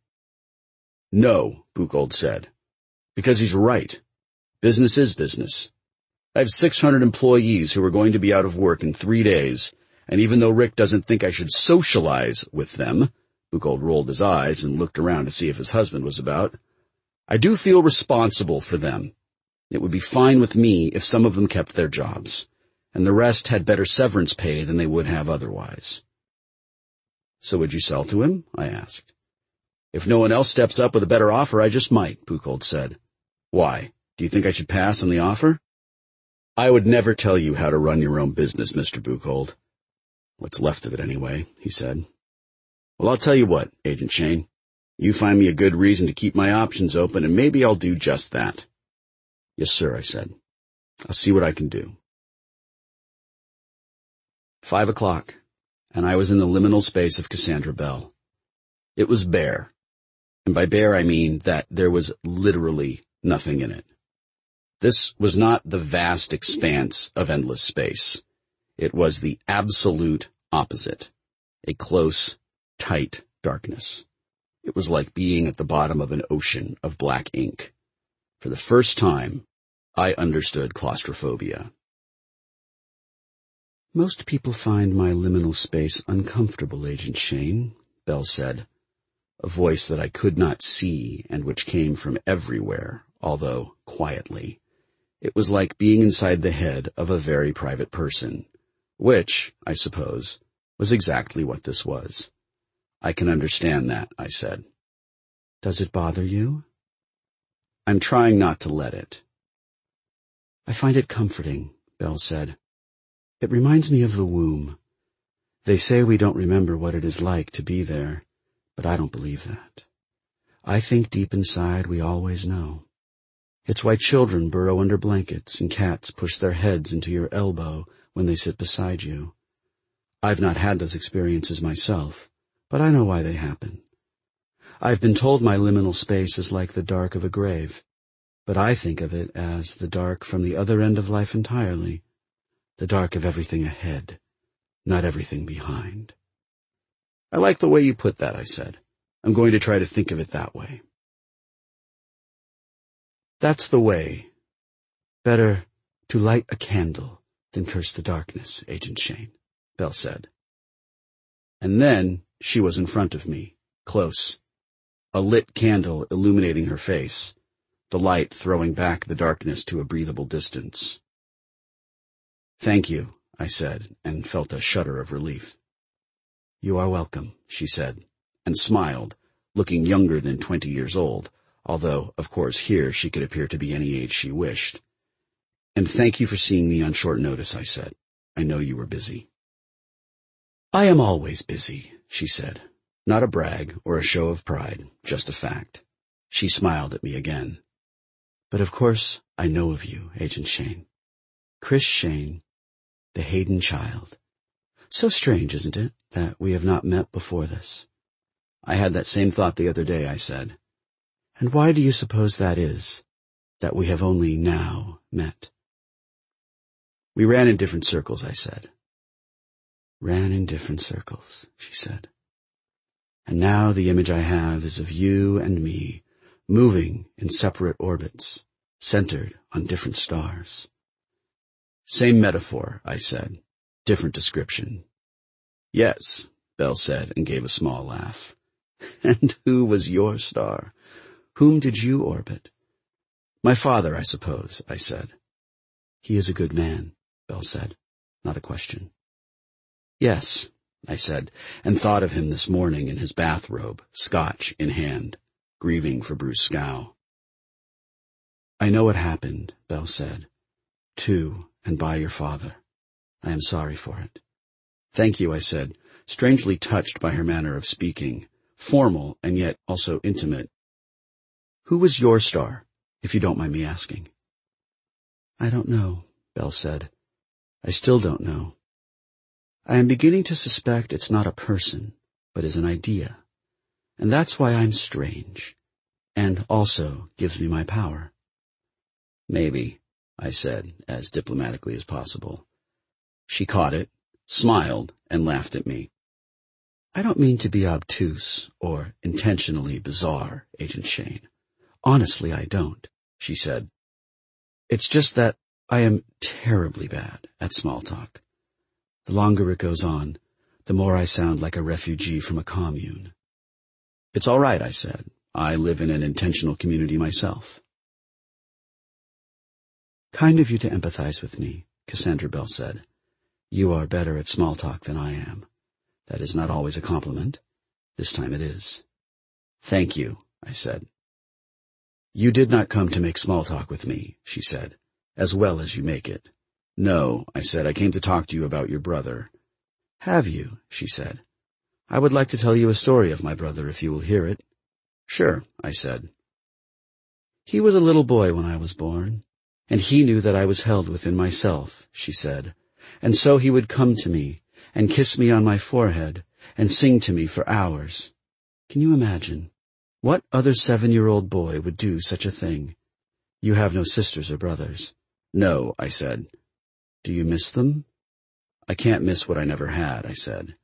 [SPEAKER 1] No, Buchholz said, because he's right. Business is business. I have six hundred employees who are going to be out of work in three days, and even though Rick doesn't think I should socialize with them, Buchholz rolled his eyes and looked around to see if his husband was about, I do feel responsible for them. It would be fine with me if some of them kept their jobs, and the rest had better severance pay than they would have otherwise. So would you sell to him? I asked. If no one else steps up with a better offer, I just might, Buchholz said. Why? Do you think I should pass on the offer? I would never tell you how to run your own business, Mister Buchholz. What's left of it anyway, he said. Well, I'll tell you what, Agent Shane. You find me a good reason to keep my options open, and maybe I'll do just that. Yes, sir, I said. I'll see what I can do. Five o'clock, and I was in the liminal space of Cassandra Bell. It was bare, and by bare I mean that there was literally nothing in it. This was not the vast expanse of endless space. It was the absolute opposite, a close, tight darkness. It was like being at the bottom of an ocean of black ink. For the first time, I understood claustrophobia. "Most people find my liminal space uncomfortable, Agent Shane," Belle said, a voice that I could not see and which came from everywhere, although quietly. It was like being inside the head of a very private person, which, I suppose, was exactly what this was. "I can understand that," I said. "Does it bother you?" "I'm trying not to let it." "I find it comforting," Belle said. "It reminds me of the womb. They say we don't remember what it is like to be there, but I don't believe that. I think deep inside we always know. It's why children burrow under blankets and cats push their heads into your elbow when they sit beside you. I've not had those experiences myself, but I know why they happen. I've been told my liminal space is like the dark of a grave, but I think of it as the dark from the other end of life entirely, the dark of everything ahead, not everything behind." "I like the way you put that," I said. "I'm going to try to think of it that way." "That's the way. Better to light a candle than curse the darkness, Agent Shane," Belle said. And then she was in front of me, close, a lit candle illuminating her face, the light throwing back the darkness to a breathable distance. "Thank you," I said, and felt a shudder of relief. "You are welcome," she said, and smiled, looking younger than twenty years old, although, of course, here she could appear to be any age she wished. "And thank you for seeing me on short notice," I said. "I know you were busy." "I am always busy," she said. Not a brag or a show of pride, just a fact. She smiled at me again. "But of course I know of you, Agent Shane. Chris Shane, the Hayden child. So strange, isn't it, that we have not met before this?" "I had that same thought the other day," I said. "And why do you suppose that is, that we have only now met?" "We ran in different circles," I said. "Ran in different circles," she said. "And now the image I have is of you and me, moving in separate orbits, centered on different stars." "Same metaphor," I said. "Different description." "Yes," Belle said, and gave a small laugh. "And who was your star? Whom did you orbit?" "My father, I suppose," I said. "He is a good man," Belle said, not a question. "Yes," I said, and thought of him this morning in his bathrobe, scotch in hand, grieving for Bruce Scow. "I know what happened," Belle said, "to and by your father. I am sorry for it." "Thank you," I said, strangely touched by her manner of speaking, formal and yet also intimate. "Who was your star, if you don't mind me asking?" "I don't know," Belle said. "I still don't know. I am beginning to suspect it's not a person, but is an idea. And that's why I'm strange, and also gives me my power." "Maybe," I said, as diplomatically as possible. She caught it, smiled, and laughed at me. "I don't mean to be obtuse or intentionally bizarre, Agent Shane. Honestly, I don't," she said. "It's just that I am terribly bad at small talk. The longer it goes on, the more I sound like a refugee from a commune." "It's all right," I said. "I live in an intentional community myself." "Kind of you to empathize with me," Cassandra Belle said. "You are better at small talk than I am. That is not always a compliment. This time it is." "Thank you," I said. "You did not come to make small talk with me," she said, "as well as you make it." "No," I said, "I came to talk to you about your brother." "Have you?" she said. "I would like to tell you a story of my brother if you will hear it." "Sure," I said. "He was a little boy when I was born, and he knew that I was held within myself," she said, "and so he would come to me and kiss me on my forehead and sing to me for hours. Can you imagine? What other seven-year-old boy would do such a thing? You have no sisters or brothers." "No," I said. "Do you miss them?" "I can't miss what I never had," I said.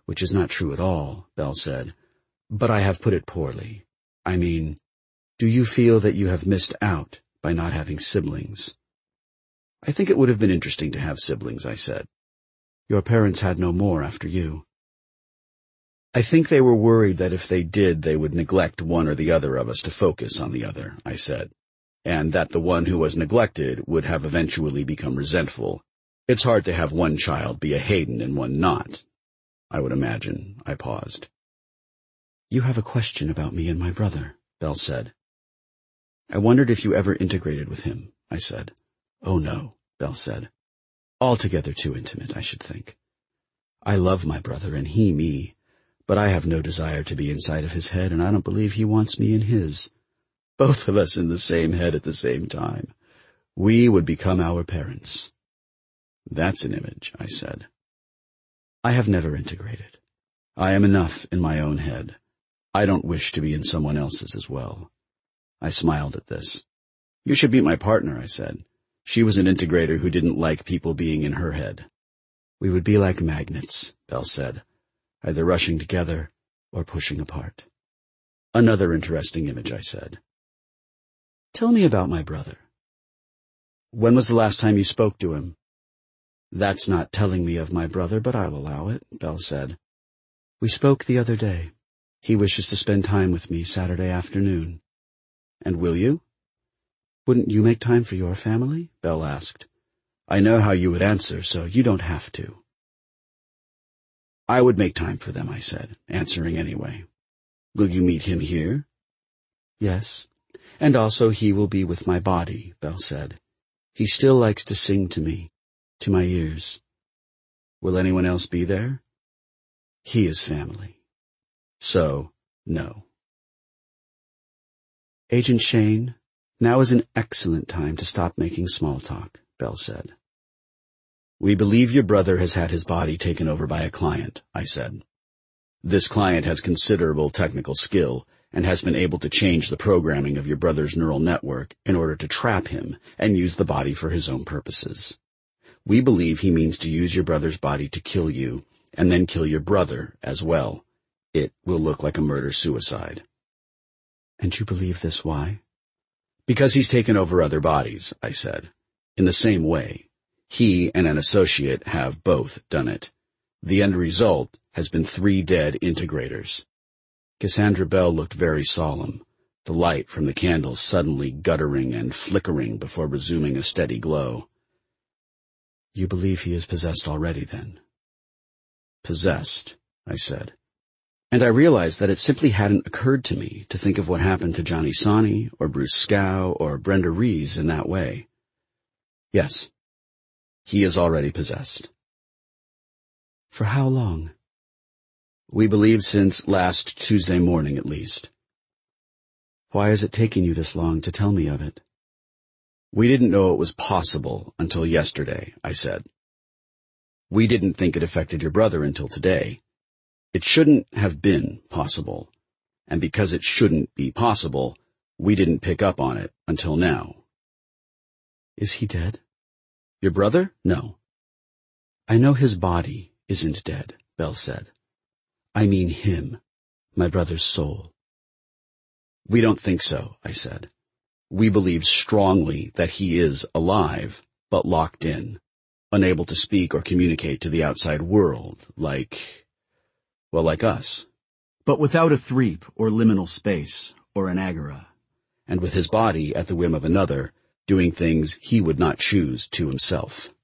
[SPEAKER 1] which is not true at all, Belle said. But I have put it poorly. I mean, do you feel that you have missed out by not having siblings? I think it would have been interesting to have siblings, I said. Your parents had no more after you. I think they were worried that if they did, they would neglect one or the other of us to focus on the other, I said, and that the one who was neglected would have eventually become resentful. It's hard to have one child be a Hayden and one not, I would imagine. I paused. You have a question about me and my brother, Belle said. I wondered if you ever integrated with him, I said. Oh no, Belle said. Altogether too intimate, I should think. I love my brother and he me, but I have no desire to be inside of his head, and I don't believe he wants me in his. Both of us in the same head at the same time. We would become our parents. That's an image, I said. I have never integrated. I am enough in my own head. I don't wish to be in someone else's as well. I smiled at this. You should meet my partner, I said. She was an integrator who didn't like people being in her head. We would be like magnets, Belle said, either rushing together or pushing apart. Another interesting image, I said. Tell me about my brother. When was the last time you spoke to him? That's not telling me of my brother, but I'll allow it, Belle said. We spoke the other day. He wishes to spend time with me Saturday afternoon. And will you? Wouldn't you make time for your family? Belle asked. I know how you would answer, so you don't have to. I would make time for them, I said, answering anyway. Will you meet him here? Yes, and also he will be with my body, Belle said. He still likes to sing to me, to my ears. Will anyone else be there? He is family. So, no. Agent Shane, now is an excellent time to stop making small talk, Belle said. We believe your brother has had his body taken over by a client, I said. This client has considerable technical skill and has been able to change the programming of your brother's neural network in order to trap him and use the body for his own purposes. We believe he means to use your brother's body to kill you and then kill your brother as well. It will look like a murder-suicide. And you believe this why? Because he's taken over other bodies, I said. In the same way, he and an associate have both done it. The end result has been three dead integrators. Cassandra Bell looked very solemn, the light from the candles suddenly guttering and flickering before resuming a steady glow. You believe he is possessed already, then? Possessed, I said. And I realized that it simply hadn't occurred to me to think of what happened to Johnny Sawney or Bruce Scow or Brenda Rees in that way. Yes, he is already possessed. For how long? We believe since last Tuesday morning at least. Why is it taking you this long to tell me of it? We didn't know it was possible until yesterday, I said. We didn't think it affected your brother until today. It shouldn't have been possible, and because it shouldn't be possible, we didn't pick up on it until now. Is he dead? Your brother? No. I know his body isn't dead, Belle said. I mean him, my brother's soul. We don't think so, I said. We believe strongly that he is alive, but locked in, unable to speak or communicate to the outside world, like, well, like us. But without a threep or liminal space or an agora, and with his body at the whim of another, doing things he would not choose to himself.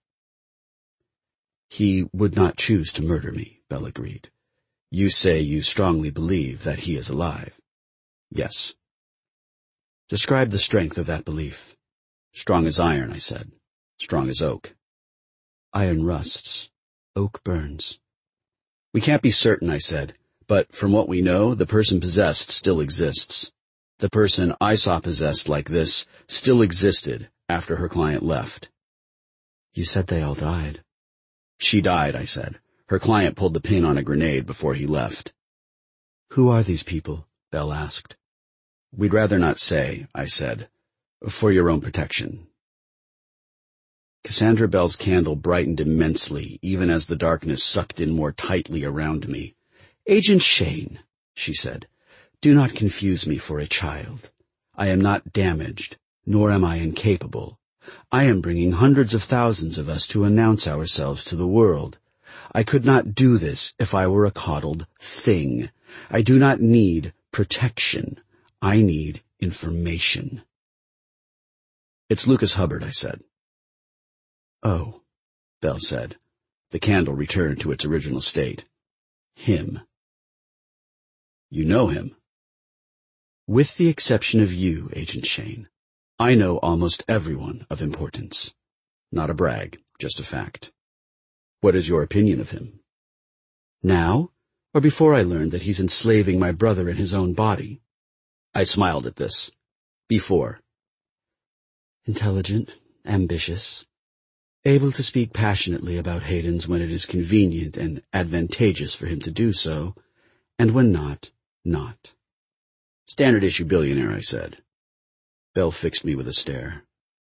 [SPEAKER 1] He would not choose to murder me, Belle agreed. You say you strongly believe that he is alive. Yes. Describe the strength of that belief. Strong as iron, I said. Strong as oak. Iron rusts. Oak burns. We can't be certain, I said, but from what we know, the person possessed still exists. The person I saw possessed like this still existed after her client left. You said they all died. She died, I said. Her client pulled the pin on a grenade before he left. Who are these people? Belle asked. We'd rather not say, I said, for your own protection. Cassandra Bell's candle brightened immensely, even as the darkness sucked in more tightly around me. "Agent Shane," she said, "do not confuse me for a child. I am not damaged, nor am I incapable. I am bringing hundreds of thousands of us to announce ourselves to the world. I could not do this if I were a coddled thing. I do not need protection. I need information." "It's Lucas Hubbard," I said. "Oh," Bell said. The candle returned to its original state. "Him." "You know him?" "With the exception of you, Agent Shane, I know almost everyone of importance. Not a brag, just a fact." "What is your opinion of him?" "Now, or before I learned that he's enslaving my brother in his own body?" I smiled at this. "Before." "Intelligent, ambitious, able to speak passionately about Hayden's when it is convenient and advantageous for him to do so, and when not, not. Standard issue billionaire," I said. Bell fixed me with a stare.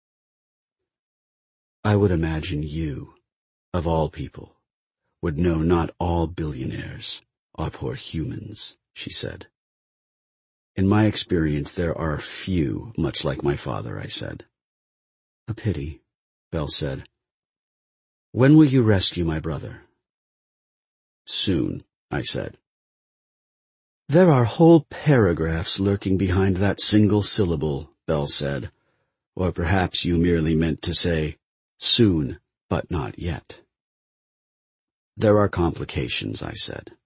[SPEAKER 1] "I would imagine you, of all people, would know not all billionaires are poor humans," she said. "In my experience, there are few much like my father," I said. "A pity," Bell said. "When will you rescue my brother?" "Soon," I said. "There are whole paragraphs lurking behind that single syllable," Bell said. "Or perhaps you merely meant to say, soon, but not yet." "There are complications," I said.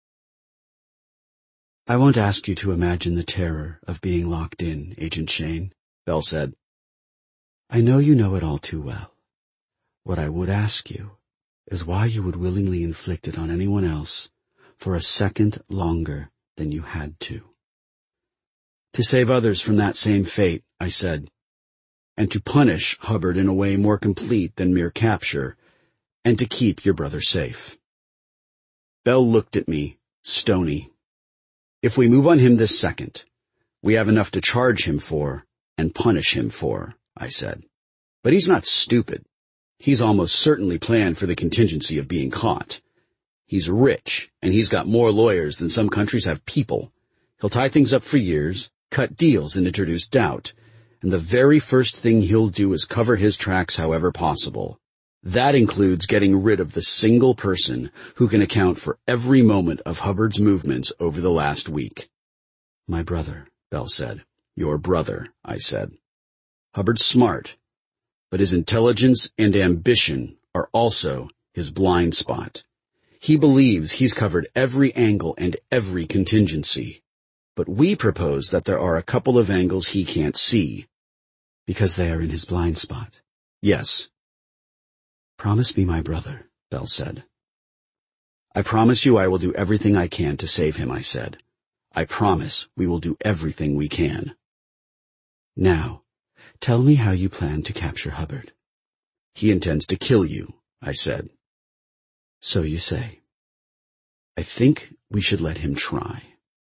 [SPEAKER 1] "I won't ask you to imagine the terror of being locked in, Agent Shane," Bell said. "I know you know it all too well. What I would ask you is why you would willingly inflict it on anyone else for a second longer than you had to." "To save others from that same fate," I said, "and to punish Hubbard in a way more complete than mere capture, and to keep your brother safe." Bell looked at me, stony. "If we move on him this second, we have enough to charge him for and punish him for," I said. "But he's not stupid. He's almost certainly planned for the contingency of being caught. He's rich, and he's got more lawyers than some countries have people. He'll tie things up for years, cut deals and introduce doubt, and the very first thing he'll do is cover his tracks however possible. That includes getting rid of the single person who can account for every moment of Hubbard's movements over the last week." "My brother," Bell said. "Your brother," I said. "Hubbard's smart, but his intelligence and ambition are also his blind spot. He believes he's covered every angle and every contingency. But we propose that there are a couple of angles he can't see." "Because they are in his blind spot?" "Yes." "Promise me my brother," Bell said. "I promise you I will do everything I can to save him," I said. "I promise we will do everything we can." "Now, tell me how you plan to capture Hubbard." "He intends to kill you," I said. "So you say. I think we should let him try."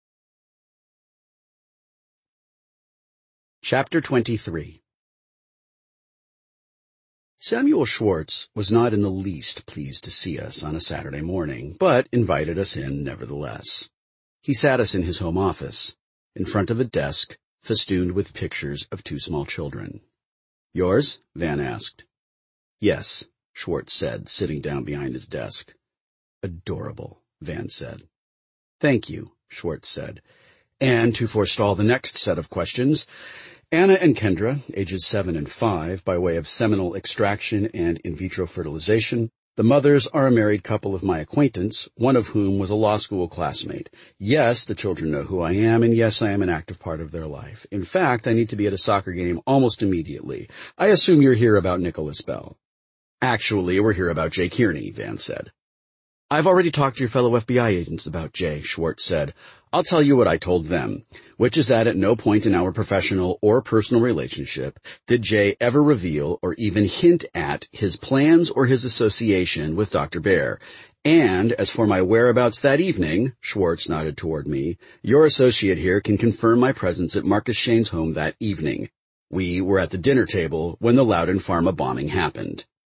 [SPEAKER 1] Chapter twenty-three. Samuel Schwartz was not in the least pleased to see us on a Saturday morning, but invited us in nevertheless. He sat us in his home office, in front of a desk festooned with pictures of two small children. "Yours?" Van asked. "Yes," Schwartz said, sitting down behind his desk. "Adorable," Van said. "Thank you," Schwartz said. And to forestall the next set of questions, Anna and Kendra, ages seven and five, by way of seminal extraction and in vitro fertilization. The mothers are a married couple of my acquaintance, one of whom was a law school classmate. Yes, the children know who I am, and yes, I am an active part of their life. In fact, I need to be at a soccer game almost immediately. I assume you're here about Nicholas Bell. Actually, we're here about Jay Kearney, Van said. I've already talked to your fellow F B I agents about Jay, Schwartz said. I'll tell you what I told them, which is that at no point in our professional or personal relationship did Jay ever reveal or even hint at his plans or his association with Doctor Bear. And as for my whereabouts that evening, Schwartz nodded toward me, your associate here can confirm my presence at Marcus Shane's home that evening. We were at the dinner table when the Loudon Pharma bombing happened.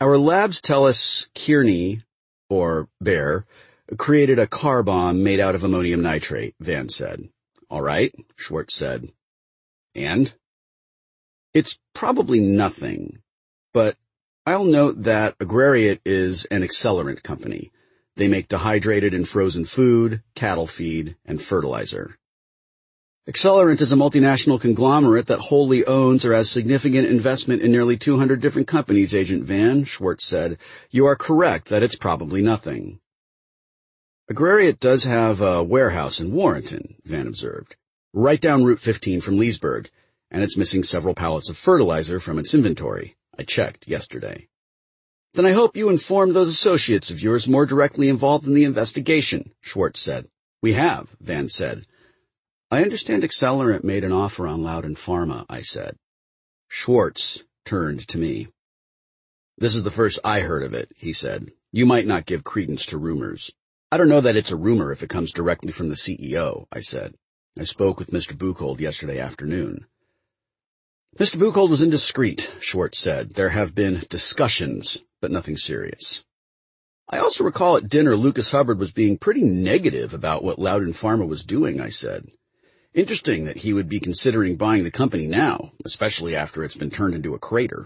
[SPEAKER 1] Our labs tell us Kearney, or Bear, created a car bomb made out of ammonium nitrate, Van said. All right, Schwartz said. And? It's probably nothing, but I'll note that Agrariat is an accelerant company. They make dehydrated and frozen food, cattle feed, and fertilizer. Accelerant is a multinational conglomerate that wholly owns or has significant investment in nearly two hundred different companies, Agent Van, Schwartz said. You are correct that it's probably nothing. Agrariat does have a warehouse in Warrenton, Van observed, right down Route fifteen from Leesburg, and it's missing several pallets of fertilizer from its inventory. I checked yesterday. Then I hope you informed those associates of yours more directly involved in the investigation, Schwartz said. We have, Van said. I understand Accelerant made an offer on Loudon Pharma, I said. Schwartz turned to me. This is the first I heard of it, he said. You might not give credence to rumors. I don't know that it's a rumor if it comes directly from the C E O, I said. I spoke with Mister Buchholz yesterday afternoon. Mister Buchholz was indiscreet, Schwartz said. There have been discussions, but nothing serious. I also recall at dinner Lucas Hubbard was being pretty negative about what Loudon Pharma was doing, I said. Interesting that he would be considering buying the company now, especially after it's been turned into a crater.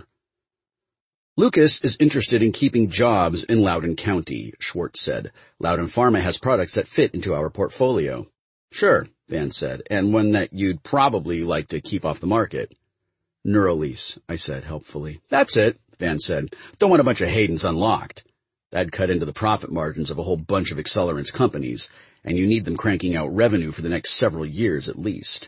[SPEAKER 1] Lucas is interested in keeping jobs in Loudoun County, Schwartz said. Loudon Pharma has products that fit into our portfolio. Sure, Van said, and one that you'd probably like to keep off the market. Neurolease, I said helpfully. That's it, Van said. Don't want a bunch of Haydens unlocked. That'd cut into the profit margins of a whole bunch of Accelerant's companies, and you need them cranking out revenue for the next several years at least.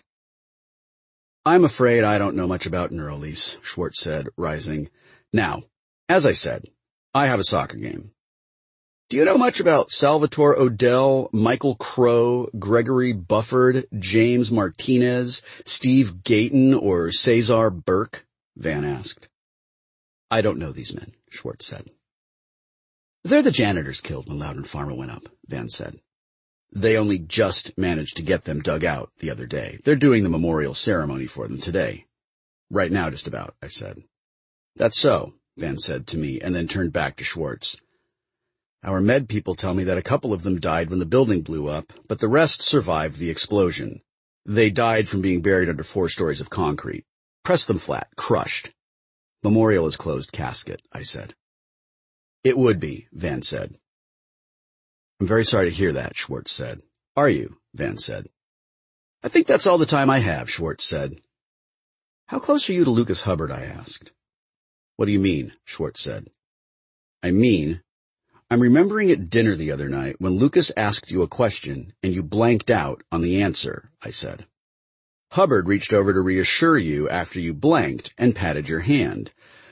[SPEAKER 1] I'm afraid I don't know much about Neurolease, Schwartz said, rising. Now, as I said, I have a soccer game. Do you know much about Salvatore Odell, Michael Crow, Gregory Bufford, James Martinez, Steve Gayton, or Cesar Burke? Van asked. I don't know these men, Schwartz said. They're the janitors killed when Loudon Pharma went up, Van said. They only just managed to get them dug out the other day. They're doing the memorial ceremony for them today. Right now, just about, I said. That's so, Van said to me, and then turned back to Schwartz. Our med people tell me that a couple of them died when the building blew up, but the rest survived the explosion. They died from being buried under four stories of concrete. Press them flat, crushed. Memorial is closed casket, I said. It would be, Van said. I'm very sorry to hear that, Schwartz said. Are you? Van said. I think that's all the time I have, Schwartz said. How close are you to Lucas Hubbard? I asked. What do you mean? Schwartz said. I mean, I'm remembering at dinner the other night when Lucas asked you a question and you blanked out on the answer, I said. Hubbard reached over to reassure you after you blanked and patted your hand.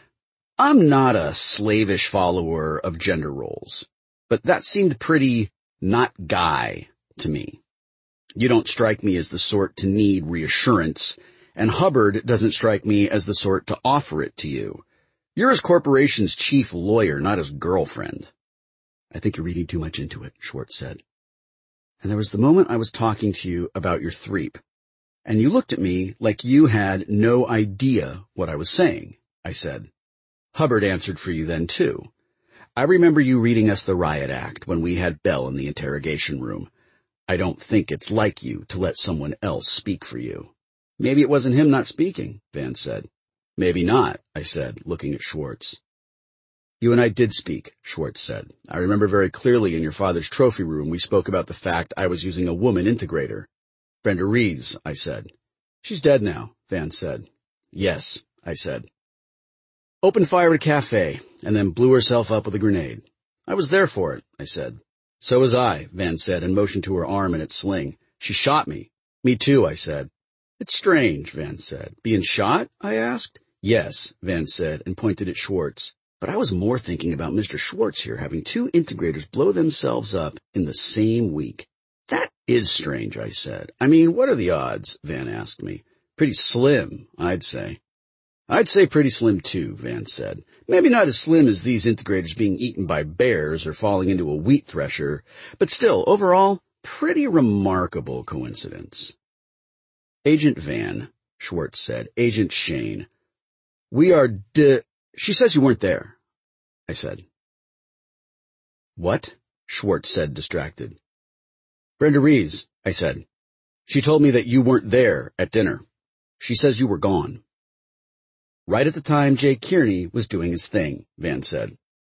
[SPEAKER 1] I'm not a slavish follower of gender roles, but that seemed pretty not guy to me. You don't strike me as the sort to need reassurance, and Hubbard doesn't strike me as the sort to offer it to you. You're his corporation's chief lawyer, not his girlfriend. I think you're reading too much into it, Schwartz said. And there was the moment I was talking to you about your threep, and you looked at me like you had no idea what I was saying, I said. Hubbard answered for you then, too. I remember you reading us the riot act when we had Bell in the interrogation room. I don't think it's like you to let someone else speak for you. Maybe it wasn't him not speaking, Van said. Maybe not, I said, looking at Schwartz. You and I did speak, Schwartz said. I remember very clearly in your father's trophy room we spoke about the fact I was using a woman integrator. Brenda Reeves, I said. She's dead now, Van said. Yes, I said. Opened fire at a cafe, and then blew herself up with a grenade. I was there for it, I said. So was I, Van said, and motioned to her arm in its sling. She shot me. Me too, I said. It's strange, Van said. Being shot? I asked. Yes, Van said, and pointed at Schwartz. But I was more thinking about Mister Schwartz here having two integrators blow themselves up in the same week. That is strange, I said. I mean, what are the odds? Van asked me. Pretty slim, I'd say. I'd say pretty slim too, Van said. Maybe not as slim as these integrators being eaten by bears or falling into a wheat thresher, but still, overall, pretty remarkable coincidence. Agent Van, Schwartz said. Agent Shane. We are de... She says you weren't there. I said. What? Schwartz said, distracted. Brenda Rees, I said. She told me that you weren't there at dinner. She says you were gone. Right at the time Jay Kearney was doing his thing, Van said.